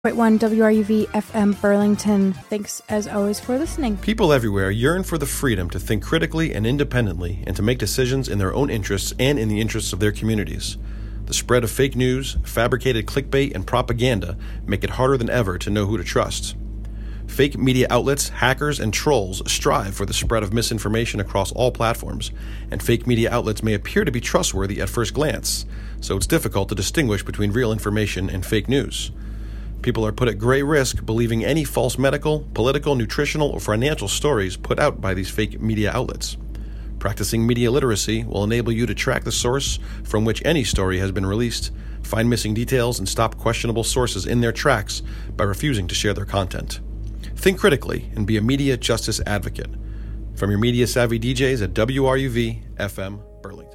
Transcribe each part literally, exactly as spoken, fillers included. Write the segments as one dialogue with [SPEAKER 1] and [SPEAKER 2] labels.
[SPEAKER 1] point one W R U V F M Burlington. Thanks as always for listening.
[SPEAKER 2] People everywhere yearn for the freedom to think critically and independently and to make decisions in their own interests and in the interests of their communities. The spread of fake news, fabricated clickbait, and propaganda make it harder than ever to know who to trust. Fake media outlets, hackers, and trolls strive for the spread of misinformation across all platforms, and fake media outlets may appear to be trustworthy at first glance, so it's difficult to distinguish between real information and fake news. People are put at great risk believing any false medical, political, nutritional, or financial stories put out by these fake media outlets. Practicing media literacy will enable you to track the source from which any story has been released, find missing details, and stop questionable sources in their tracks by refusing to share their content. Think critically and be a media justice advocate. From your media savvy D Js at W R U V F M Burlington.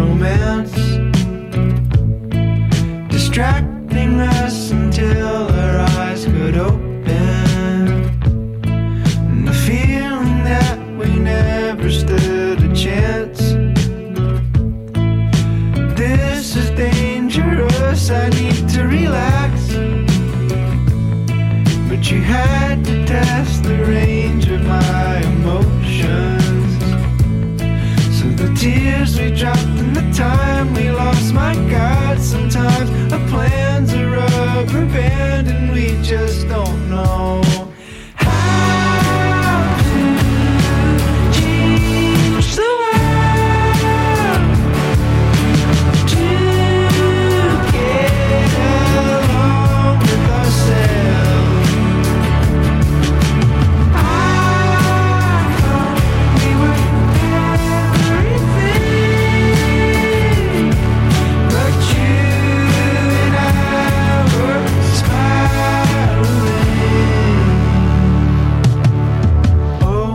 [SPEAKER 3] romance, distracting us until our eyes could open, and the feeling that we never stood a chance. This is dangerous, I need to relax, but you had to test the range of my emotions. So the tears we dropped and the time we lost, my God, sometimes a plan's a rubber band and we just don't know how to change the world, to get along with ourselves. I thought we were everything, but you and I were spiraling. Oh,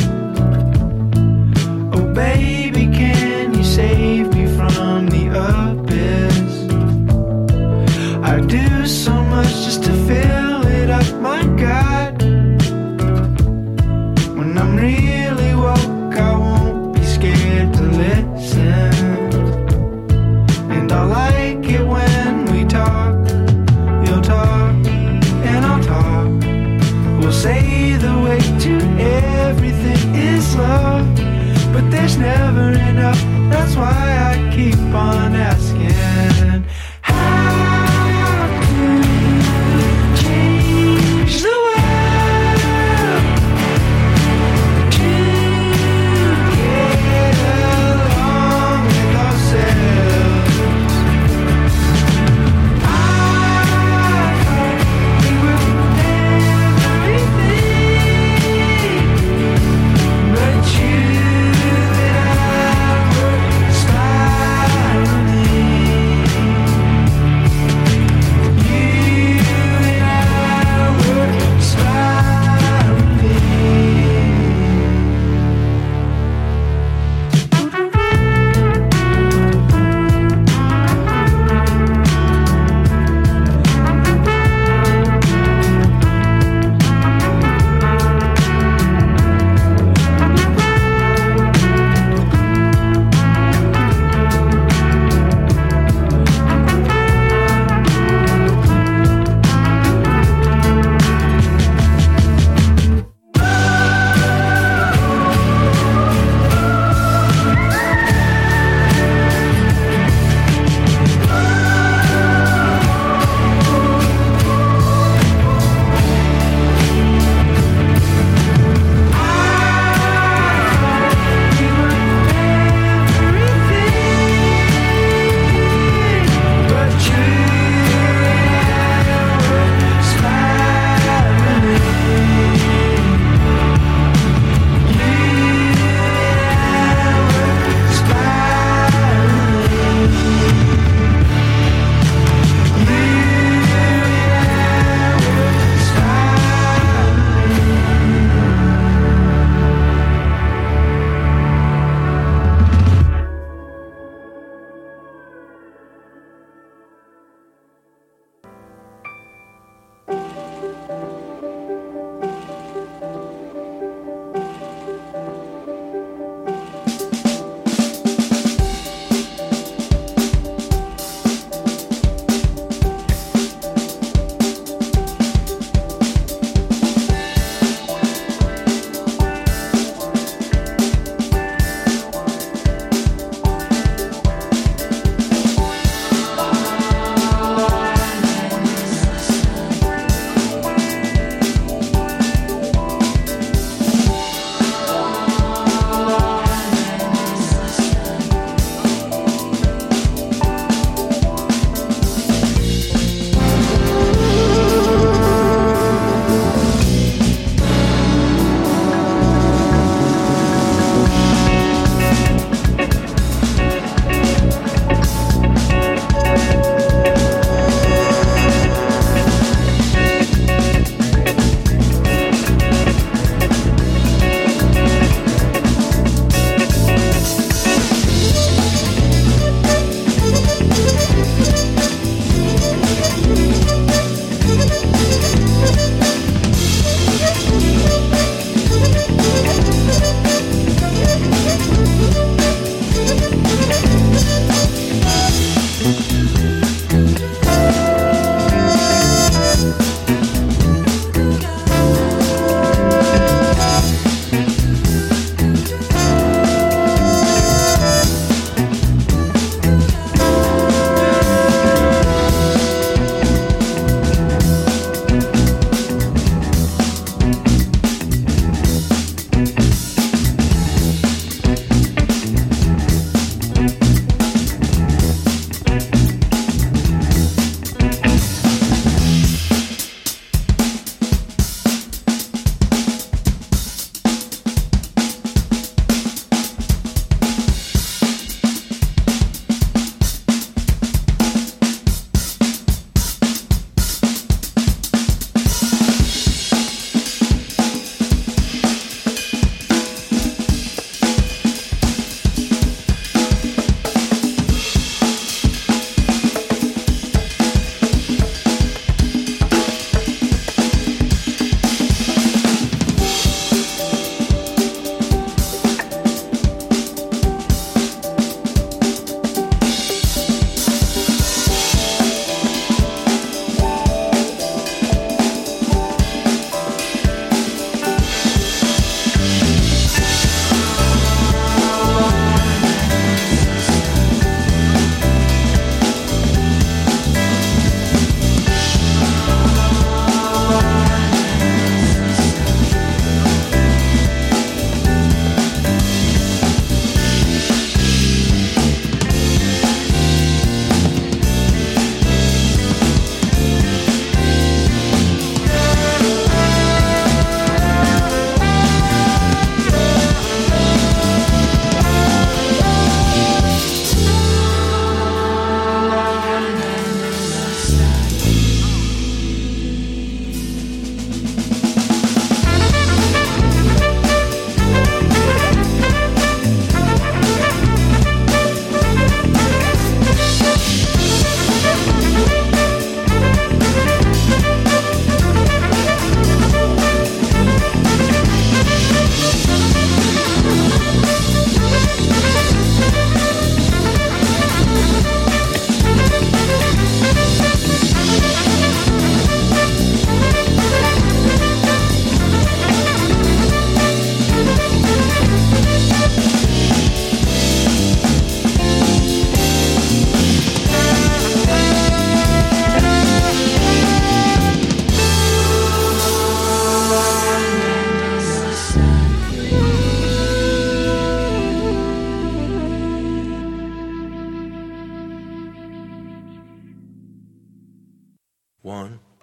[SPEAKER 3] oh baby, can you save me from the abyss? I do so much just to fill it up, my God. When I'm really woke, I won't be scared to listen, and I like it when we talk. You'll talk and I'll talk. We'll say the way to everything is love, but there's never enough. That's why I keep on asking, how to change the world, to get along with ourselves. I thought we were everything, but you and I were spiraling.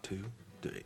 [SPEAKER 4] two, three.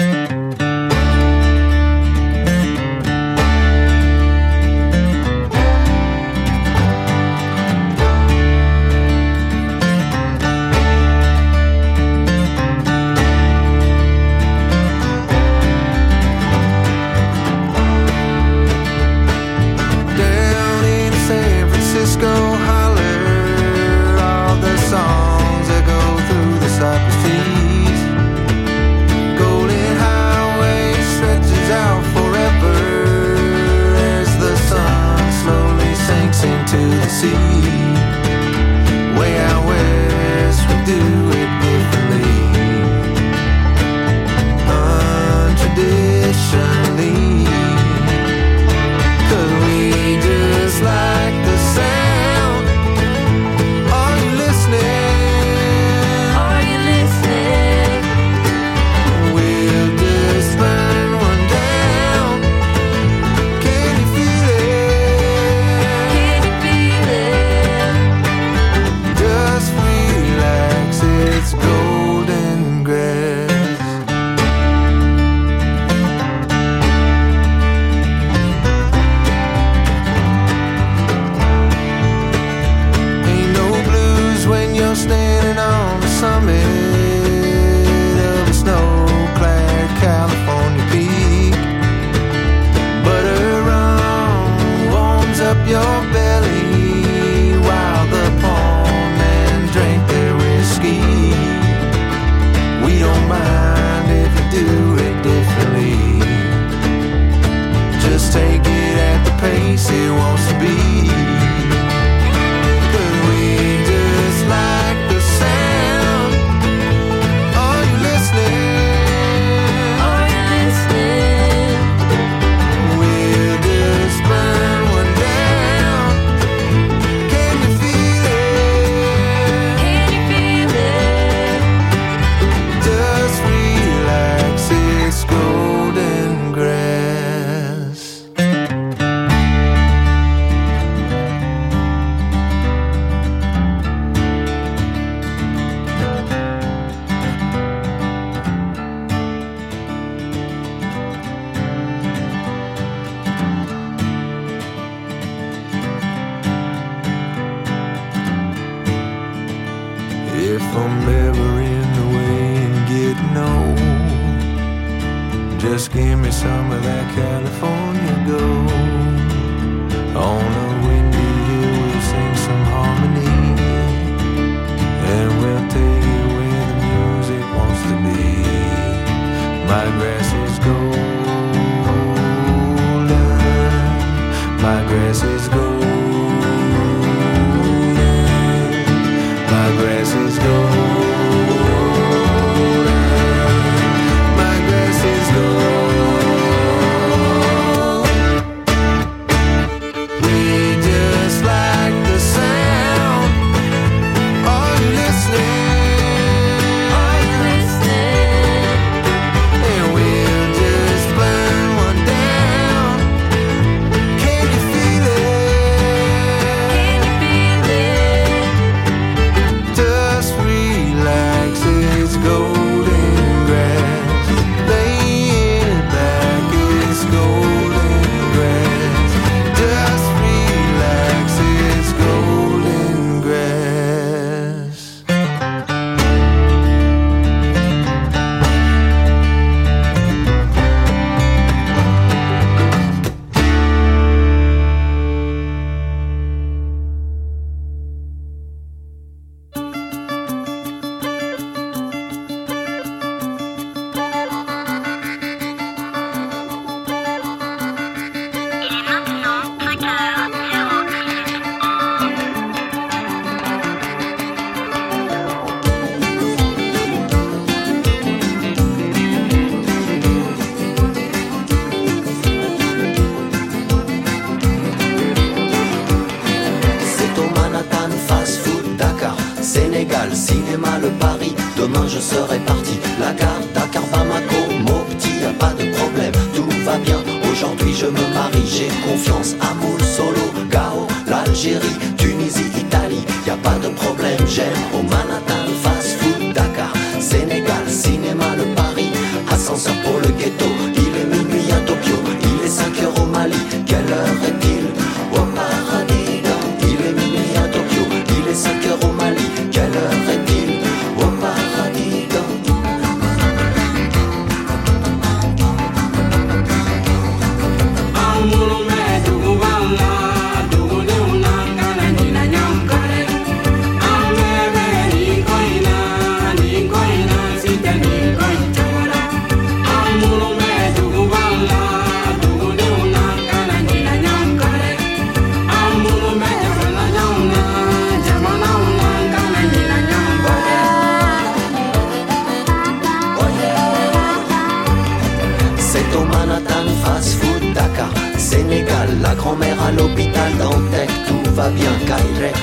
[SPEAKER 5] Cinéma, le Paris, demain je serai parti. La gare, Dakar, Bamako, Mopti, y a pas de problème, tout va bien. Aujourd'hui je me marie, j'ai confiance. Amoul, Solo, Gao, l'Algérie, Tunisie, Italie, y a pas de problème. J'aime au Manhattan, fast food, Dakar, Sénégal, cinéma, le Paris.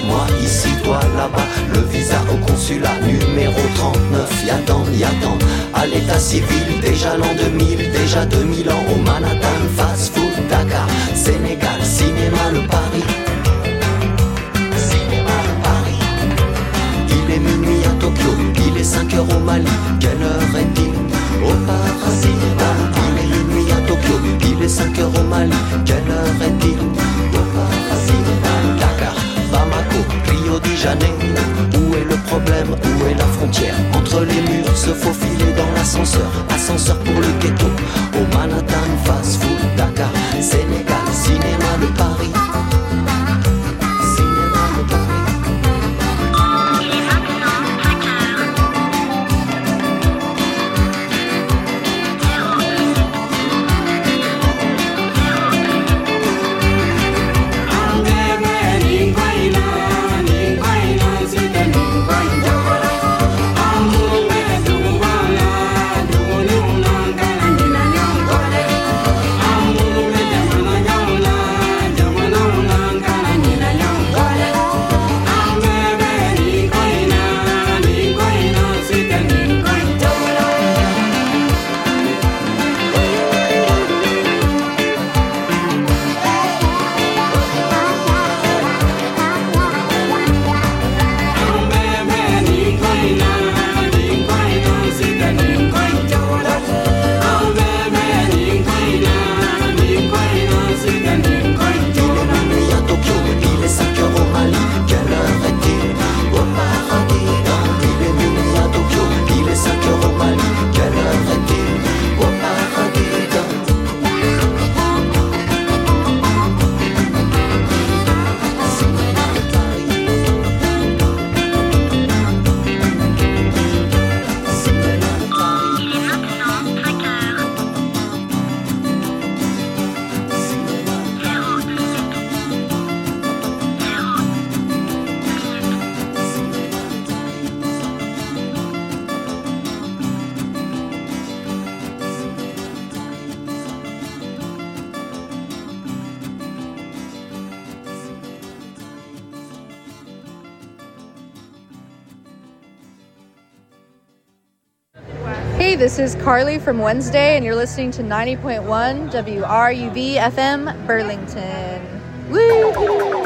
[SPEAKER 5] moi ici, toi là-bas. Le visa au consulat numéro trente-neuf. Y'attend, y'attend. À l'état civil, déjà l'an deux mille, déjà deux mille ans. Au Manhattan, fast food, Dakar, Sénégal, cinéma, le Paris. Cinéma, le Paris. Il est minuit à Tokyo, il est cinq heures au Mali. Quelle heure est-il au paradis? Il est minuit à Tokyo, il est cinq heures au Mali. Quelle heure est-il au paradis? Dakar, Bamako, Rio de Janeiro. Où est le problème? Où est la frontière? Entre les murs, se faufiler dans l'ascenseur. Ascenseur pour le ghetto. Au Manhattan, fast food, Dakar, Sénégal, cinéma, le Paris. Cinéma, le Paris.
[SPEAKER 4] Hey, this is Carly from Wednesday, and you're listening to ninety point one W R U V F M Burlington. Woo!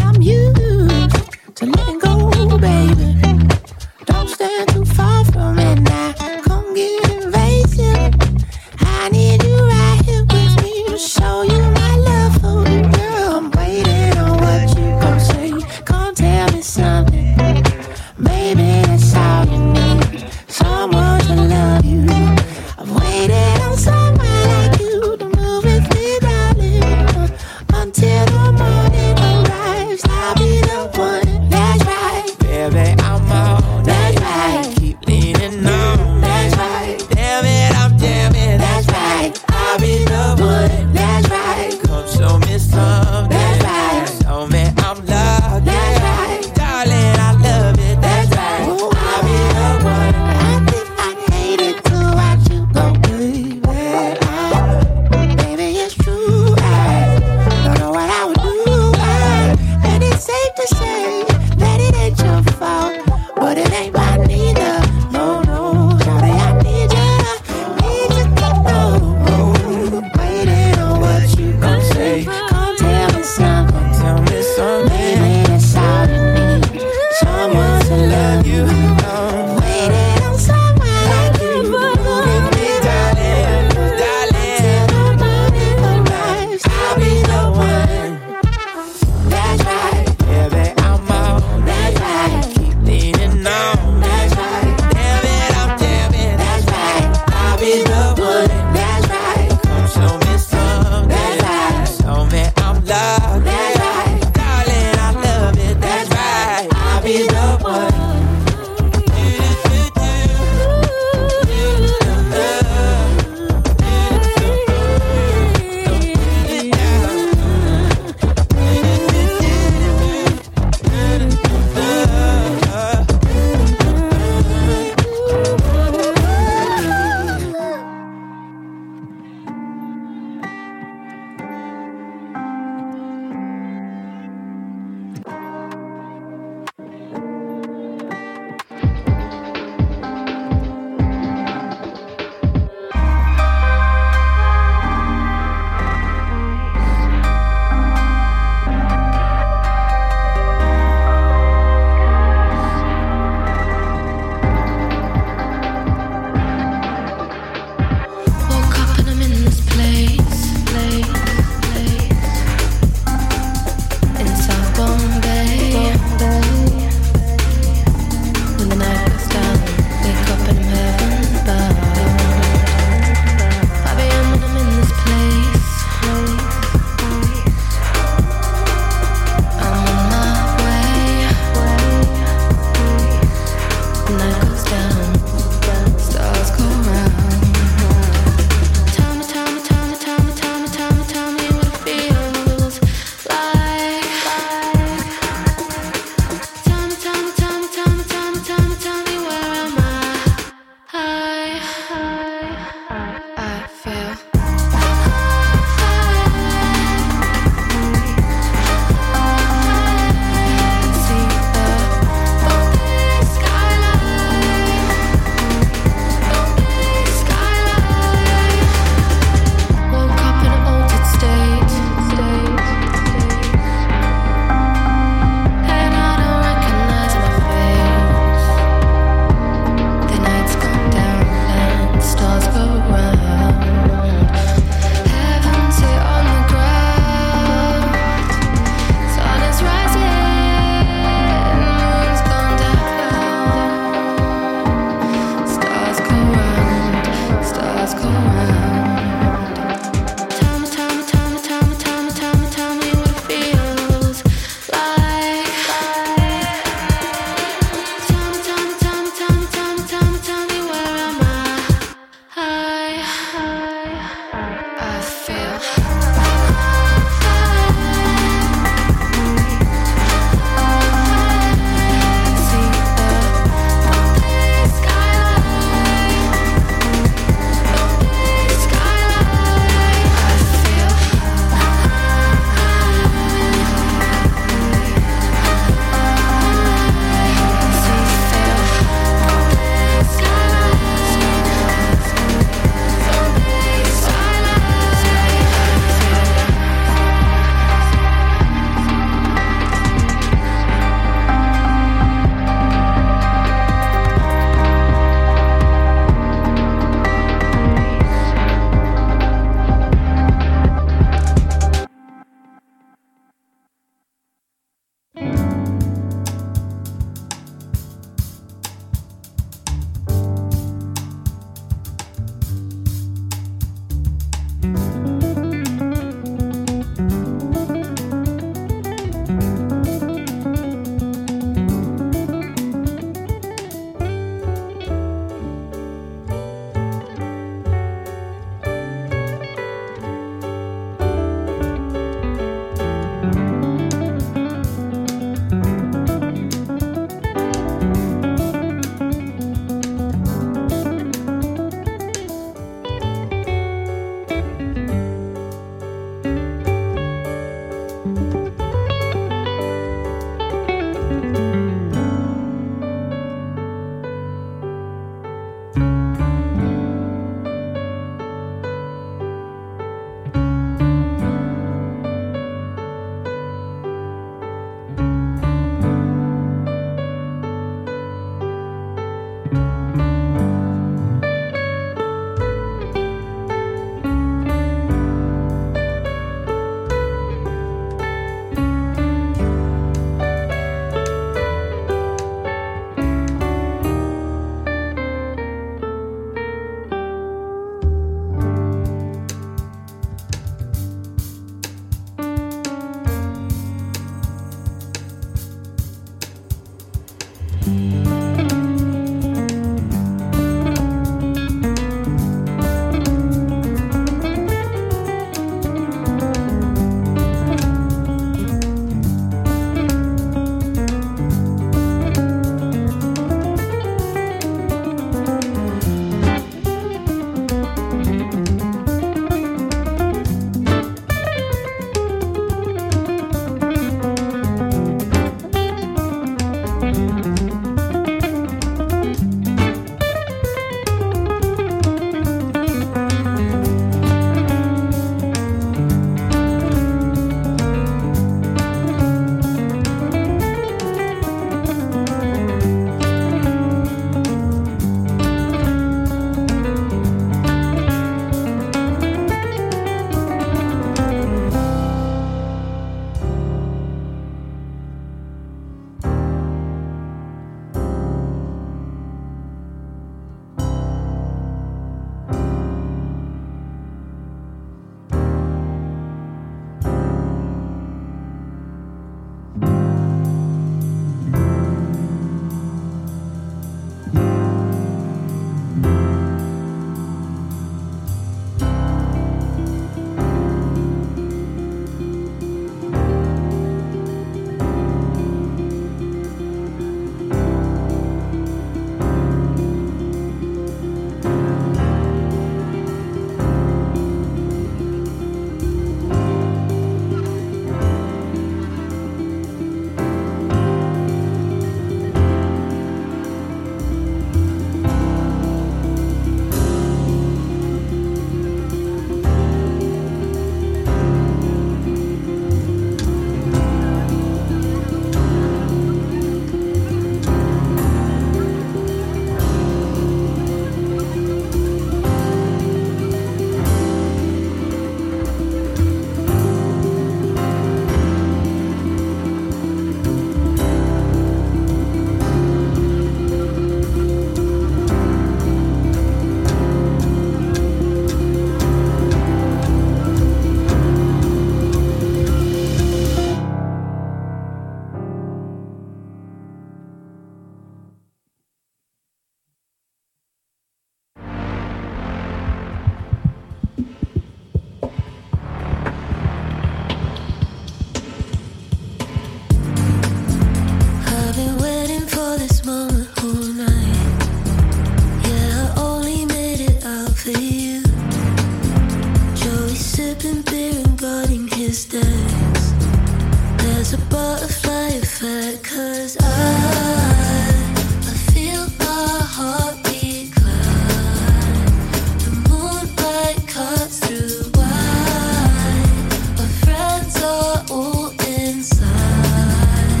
[SPEAKER 6] There's a butterfly effect, 'cause I, I feel my heartbeat climb. The moonlight cuts through white. My friends are all inside.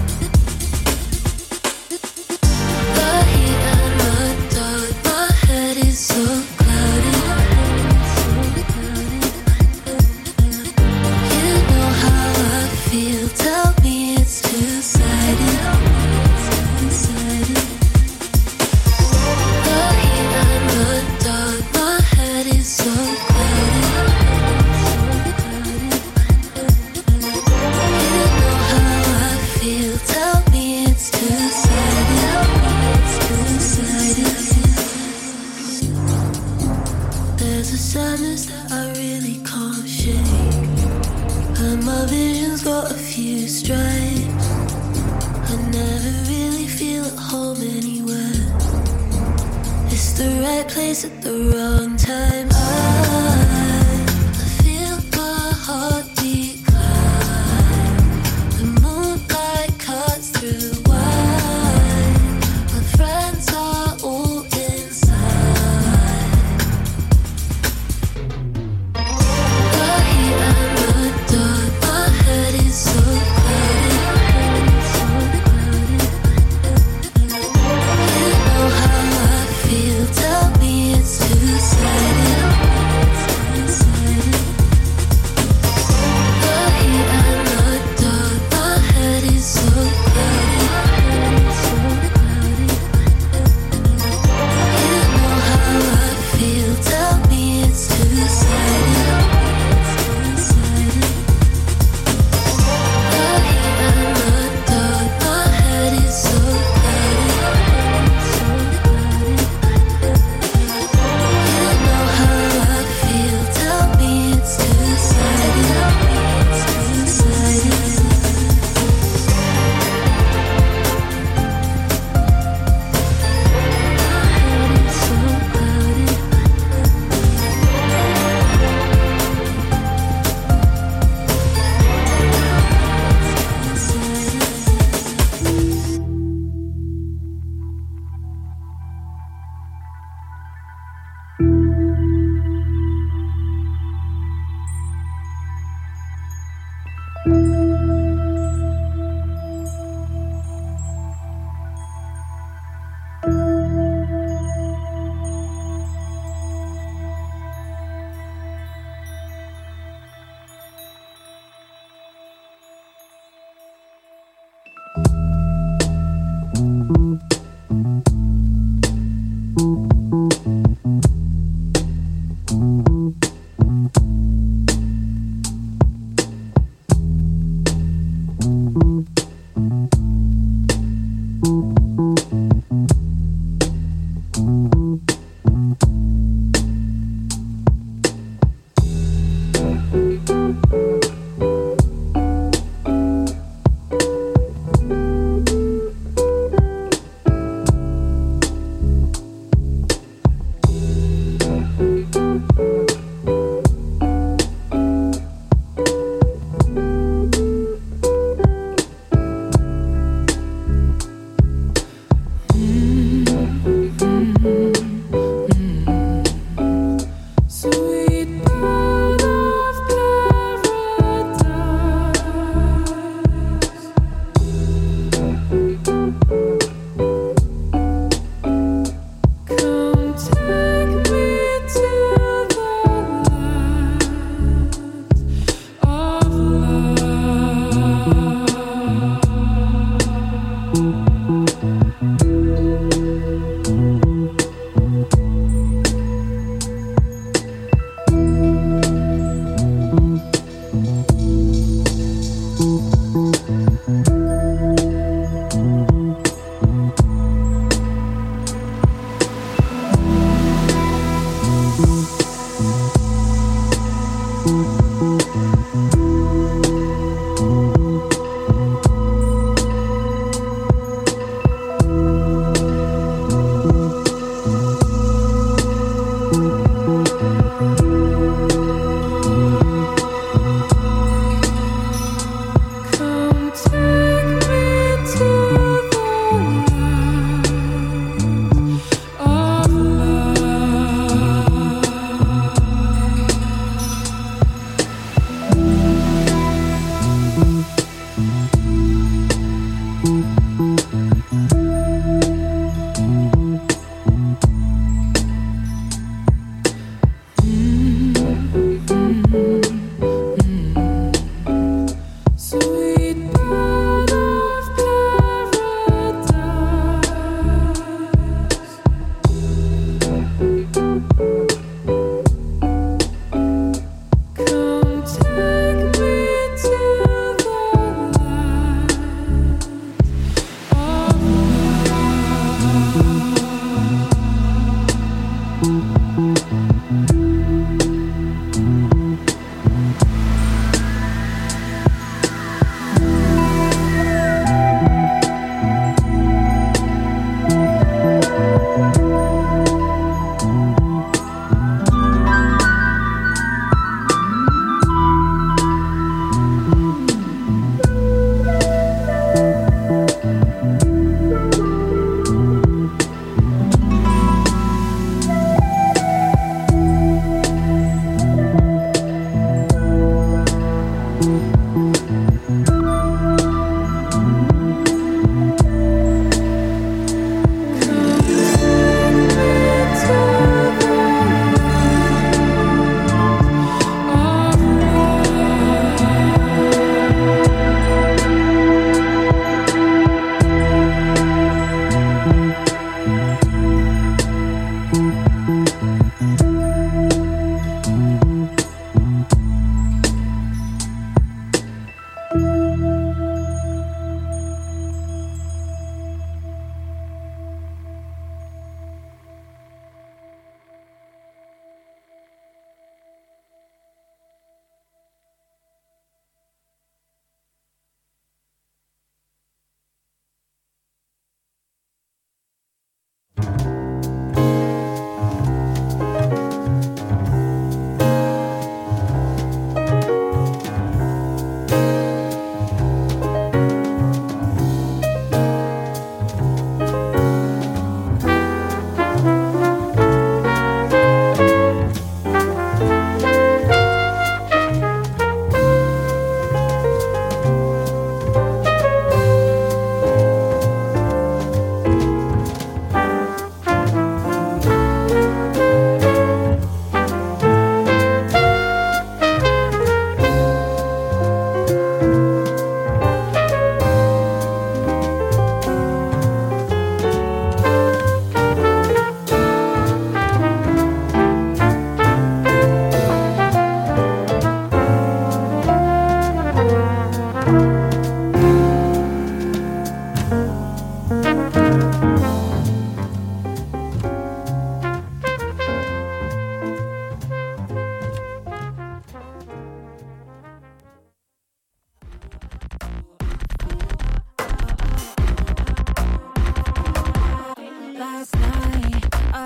[SPEAKER 6] The heat and the dark, my head is so cloudy. You know how I feel, tell me it's two-sided. The heat and the dark, my head is so cloudy. You know how I feel, tell me it's two-sided. There's a sadness that I really can't shake, and my vision's got a few stripes. I never really feel at home anywhere. It's the right place at the wrong time. I, I feel my heartbeat climb. The moonlight cuts through white. My friends are all inside. The heat and the dark, my head is so cloudy. You know how I feel, tell me it's two-sided.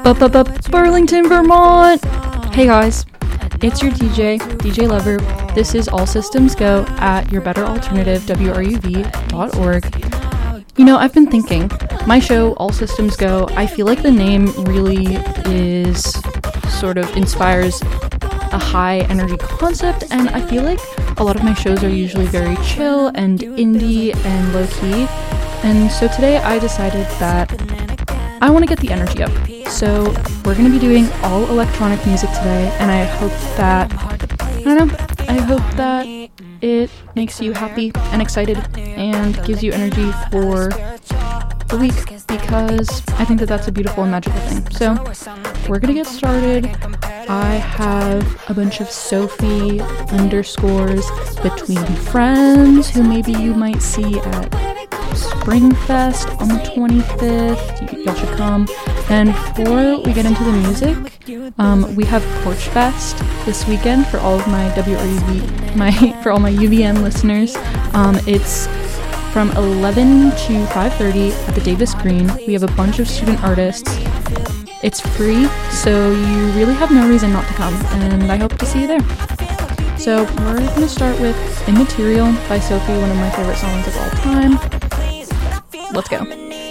[SPEAKER 7] Burlington, Vermont. Hey guys, it's your D J, D J Lover. This is All Systems Go at your better alternative, W R U V dot org. You know, I've been thinking, my show, All Systems Go, I feel like the name really is sort of inspires a high energy concept, and I feel like a lot of my shows are usually very chill and indie and low key. And so today I decided that I want to get the energy up. So we're going to be doing all electronic music today, and I hope that, I don't know, I hope that it makes you happy and excited and gives you energy for the week, because I think that that's a beautiful and magical thing. So we're going to get started. I have a bunch of Sophie underscores between friends who maybe you might see at Springfest on the twenty-fifth. Y- y'all should come. And before we get into the music, um, we have Porch Fest this weekend for all of my W R U V, my for all my U V M listeners. Um, it's from eleven to five thirty at the Davis Green. We have a bunch of student artists. It's free, so you really have no reason not to come, and I hope to see you there. So we're going to start with Immaterial by Sophie, one of my favorite songs of all time. Let's go.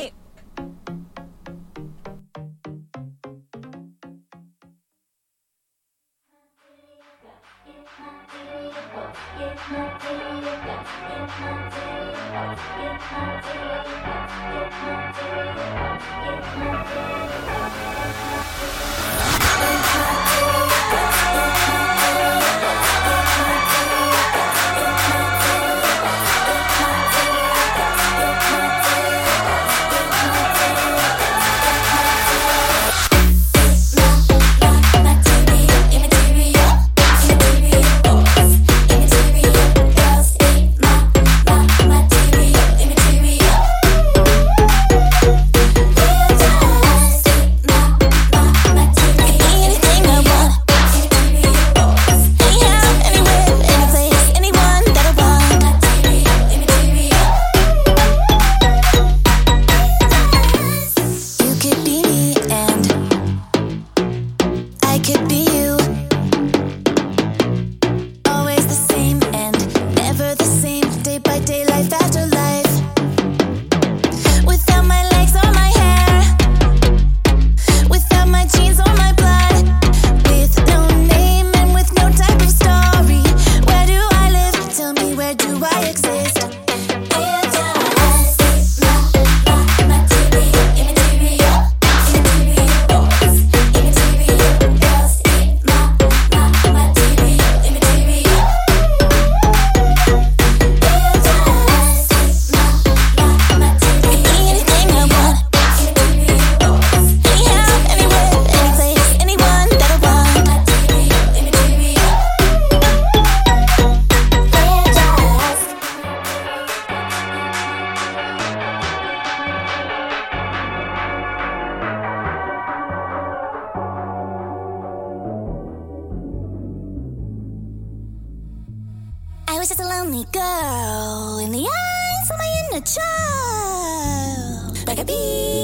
[SPEAKER 6] was just a lonely girl in the eyes of my inner child, like a bee.